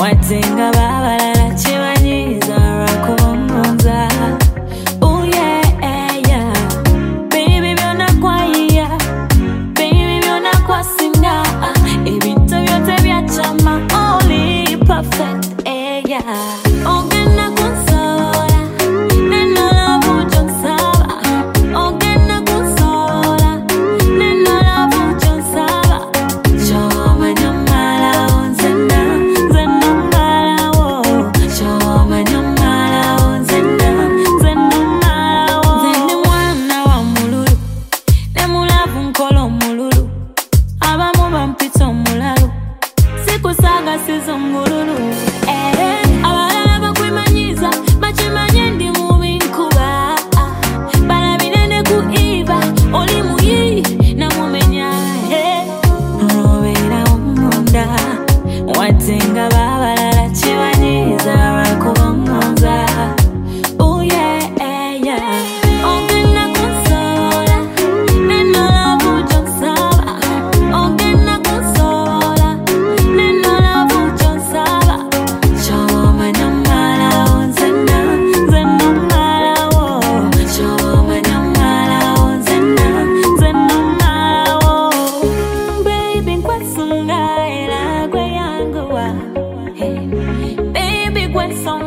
watenga babalala kibanyiza lwakubamunza. Oh yeah, yeah. Baby byonna kwaiya, baby byonna kwasinga, ebintu byote byachama, only perfect, yeah. Ogenda kunsobola, neno love ujonsaba. Ogenda kunsobola, neno love ujonsaba. Chomanya malawo nzena, nzena malawo. Chomanya malawo nzena, nzena malawo. Nzene mwana wa mululu, ne mulavu nkola omululu. Abamu bampita omulalu, sikusaga sizo mululu. Abalala bakwemanyiza, bakimanye ndi mubi nkuba. Balabirene ku Eva, oli muyi namumenya. Robeera omunda, watenga babalala kibanyiza lwakubamunza. Oh yeah, yeah. Ogenda kunsobola, neno love ujonsaba. Ogenda kunsobola, neno love ujonsaba. Chomanya malawo nzena, nzena malawo. Chomanya malawo nzena, nzena malawo. Baby nkwesunga era gwe yanguwa. Baby gwe